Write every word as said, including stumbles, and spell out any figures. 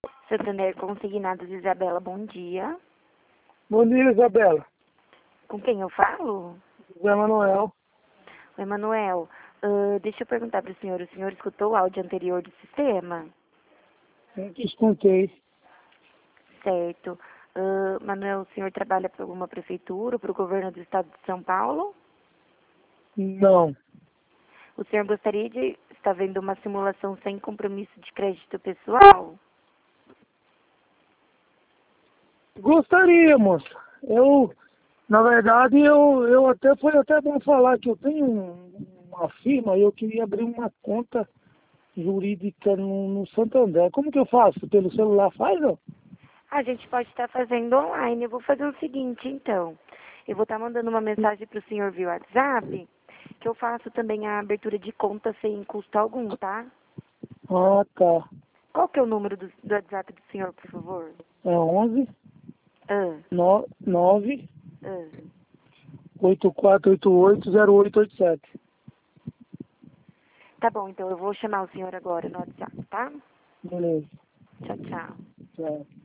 Santander Consignados, Isabela, bom dia. Bom dia, Isabela. Com quem eu falo? José Manuel. Oi, Manuel. Uh, deixa eu perguntar para o senhor. O senhor escutou o áudio anterior do sistema? Eu te escutei. Certo. Uh, Manuel, o senhor trabalha para alguma prefeitura, para o governo do estado de São Paulo? Não. O senhor gostaria de estar vendo uma simulação sem compromisso de crédito pessoal? Gostaria, moça. Eu, na verdade, eu, eu até foi até bom falar que eu tenho um, uma firma e eu queria abrir uma conta jurídica no, no Santander. Como que eu faço? Pelo celular faz, não? A gente pode estar fazendo online. Eu vou fazer o seguinte, então. Eu vou estar mandando uma mensagem para o senhor via WhatsApp, que eu faço também a abertura de conta sem custo algum, tá? Ah, tá. Qual que é o número do, do WhatsApp do senhor, por favor? É onze, Ah, nove, ah. oito quatro oito oito, zero oito oito sete. Tá bom, então eu vou chamar o senhor agora no WhatsApp, tá? Beleza. Tchau, tchau. Tchau.